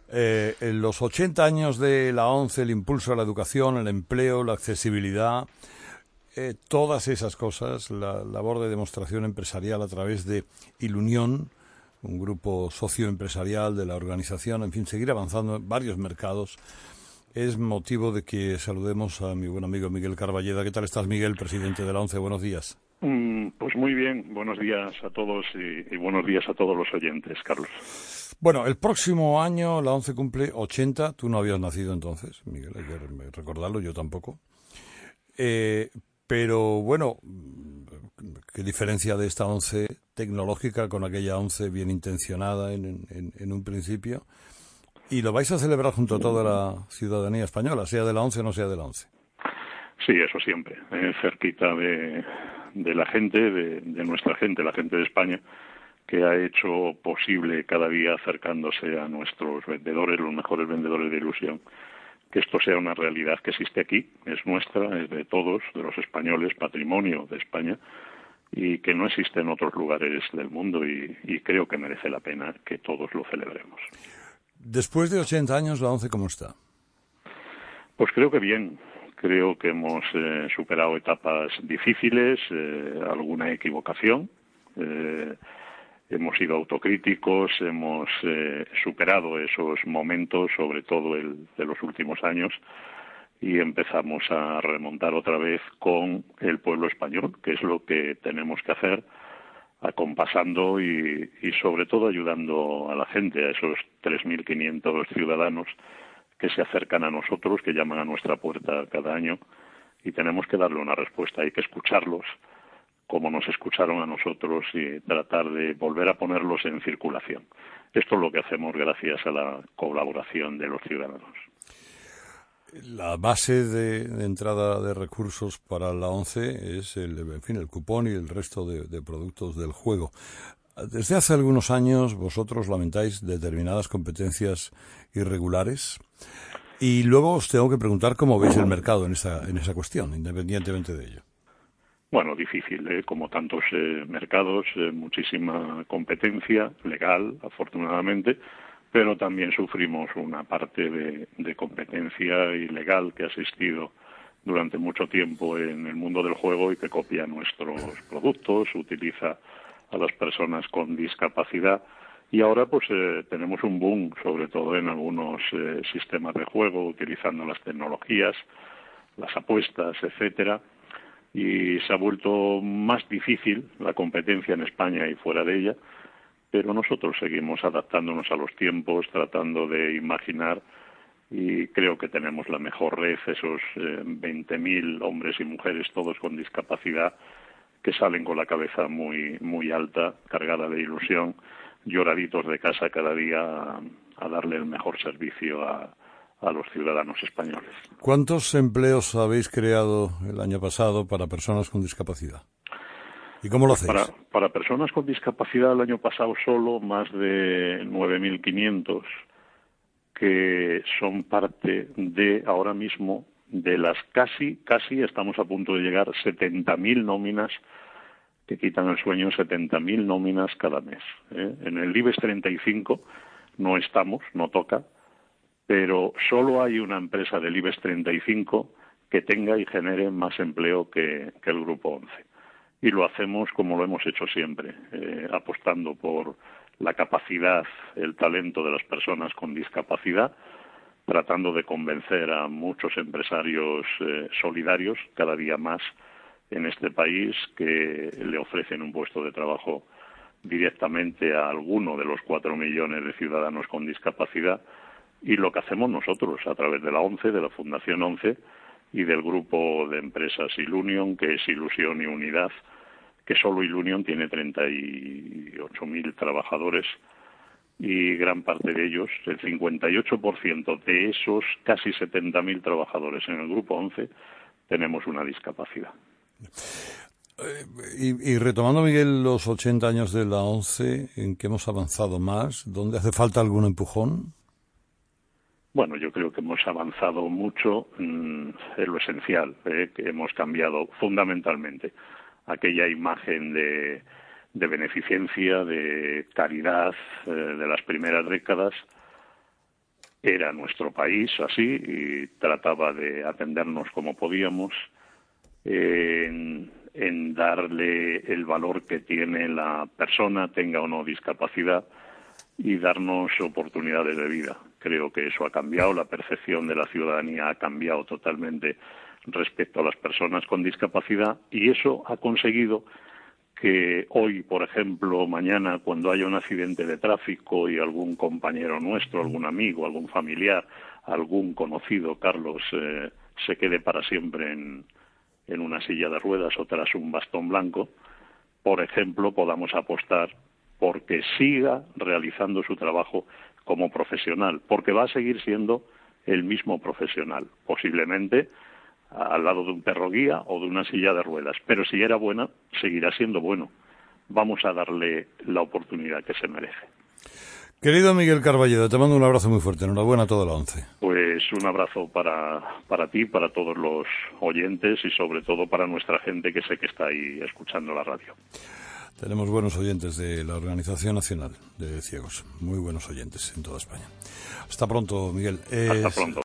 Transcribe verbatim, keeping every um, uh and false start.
Eh, en los ochenta años de la ONCE, el impulso a la educación, el empleo, la accesibilidad, eh, todas esas cosas, la labor de demostración empresarial a través de Ilunión, un grupo socioempresarial de la organización, en fin, seguir avanzando en varios mercados, es motivo de que saludemos a mi buen amigo Miguel Carballeda. ¿Qué tal estás, Miguel, presidente de la ONCE? Buenos días. Mm, pues muy bien, buenos días a todos y, y buenos días a todos los oyentes, Carlos. Bueno, el próximo año la ONCE cumple ochenta. Tú no habías nacido entonces, Miguel, hay que recordarlo, yo tampoco. Eh, pero bueno, qué diferencia de esta ONCE tecnológica con aquella ONCE bien intencionada en, en, en un principio. Y lo vais a celebrar junto a toda la ciudadanía española, sea de la ONCE o no sea de la ONCE. Sí, eso siempre, eh, cerquita de, de la gente, de, de nuestra gente, la gente de España, que ha hecho posible cada día acercándose a nuestros vendedores, los mejores vendedores de ilusión, que esto sea una realidad que existe aquí, es nuestra, es de todos, de los españoles, patrimonio de España, y que no existe en otros lugares del mundo, y, y creo que merece la pena que todos lo celebremos. Después de ochenta años, ¿la ONCE cómo está? Pues creo que bien. Creo que hemos eh, superado etapas difíciles, eh, alguna equivocación. Eh, hemos sido autocríticos, hemos eh, superado esos momentos, sobre todo el de los últimos años, y empezamos a remontar otra vez con el pueblo español, que es lo que tenemos que hacer, acompasando y, y sobre todo ayudando a la gente, a esos tres mil quinientos ciudadanos que se acercan a nosotros, que llaman a nuestra puerta cada año, y tenemos que darle una respuesta. Hay que escucharlos como nos escucharon a nosotros y tratar de volver a ponerlos en circulación. Esto es lo que hacemos gracias a la colaboración de los ciudadanos. La base de, de entrada de recursos para la ONCE es el, en fin, el cupón y el resto de, de productos del juego. Desde hace algunos años vosotros lamentáis determinadas competencias irregulares y luego os tengo que preguntar cómo veis el mercado en esa, en esa cuestión, independientemente de ello. Bueno, difícil, ¿eh? Como tantos eh, mercados, eh, muchísima competencia legal, afortunadamente, pero también sufrimos una parte de, de competencia ilegal que ha existido durante mucho tiempo en el mundo del juego y que copia nuestros productos, utiliza a las personas con discapacidad, y ahora pues eh, tenemos un boom, sobre todo en algunos eh, sistemas de juego, utilizando las tecnologías, las apuestas, etcétera, y se ha vuelto más difícil la competencia en España y fuera de ella, pero nosotros seguimos adaptándonos a los tiempos, tratando de imaginar, y creo que tenemos la mejor red, esos eh, veinte mil hombres y mujeres, todos con discapacidad, que salen con la cabeza muy muy alta, cargada de ilusión, lloraditos de casa cada día a, a darle el mejor servicio a, a los ciudadanos españoles. ¿Cuántos empleos habéis creado el año pasado para personas con discapacidad? ¿Y cómo lo Pues hacéis? Para, para personas con discapacidad el año pasado solo más de nueve mil quinientos, que son parte de, ahora mismo, de las casi, casi estamos a punto de llegar setenta mil nóminas que quitan el sueño, setenta mil nóminas cada mes. ¿eh? En el IBEX treinta y cinco no estamos, no toca, pero solo hay una empresa del IBEX treinta y cinco que tenga y genere más empleo que, que el Grupo ONCE. Y lo hacemos como lo hemos hecho siempre, eh, apostando por la capacidad, el talento de las personas con discapacidad, tratando de convencer a muchos empresarios eh, solidarios, cada día más en este país, que le ofrecen un puesto de trabajo directamente a alguno de los cuatro millones de ciudadanos con discapacidad, y lo que hacemos nosotros a través de la ONCE, de la Fundación ONCE y del grupo de empresas Ilunion, que es Ilusión y Unidad, que solo Ilunion tiene treinta y ocho mil trabajadores, y gran parte de ellos, el cincuenta y ocho por ciento de esos casi setenta mil trabajadores en el grupo ONCE, tenemos una discapacidad. Y, y retomando, Miguel, los ochenta años de la ONCE, ¿en qué hemos avanzado más? ¿Dónde hace falta algún empujón? Bueno, yo creo que hemos avanzado mucho mmm, en lo esencial, eh, que hemos cambiado fundamentalmente aquella imagen de, de beneficencia, de caridad eh, de las primeras décadas, era nuestro país así y trataba de atendernos como podíamos, eh, en, en darle el valor que tiene la persona, tenga o no discapacidad, y darnos oportunidades de vida. Creo que eso ha cambiado, la percepción de la ciudadanía ha cambiado totalmente respecto a las personas con discapacidad, y eso ha conseguido que hoy, por ejemplo, mañana, cuando haya un accidente de tráfico y algún compañero nuestro, algún amigo, algún familiar, algún conocido, Carlos, eh, se quede para siempre en, en una silla de ruedas o tras un bastón blanco, por ejemplo, podamos apostar porque siga realizando su trabajo como profesional, porque va a seguir siendo el mismo profesional, posiblemente al lado de un perro guía o de una silla de ruedas, pero si era buena, seguirá siendo bueno. Vamos a darle la oportunidad que se merece. Querido Miguel Carballedo, te mando un abrazo muy fuerte. Enhorabuena a toda la ONCE. Pues un abrazo para, para ti, para todos los oyentes y sobre todo para nuestra gente que sé que está ahí escuchando la radio. Tenemos buenos oyentes de la Organización Nacional de Ciegos, muy buenos oyentes en toda España. Hasta pronto, Miguel. Hasta pronto.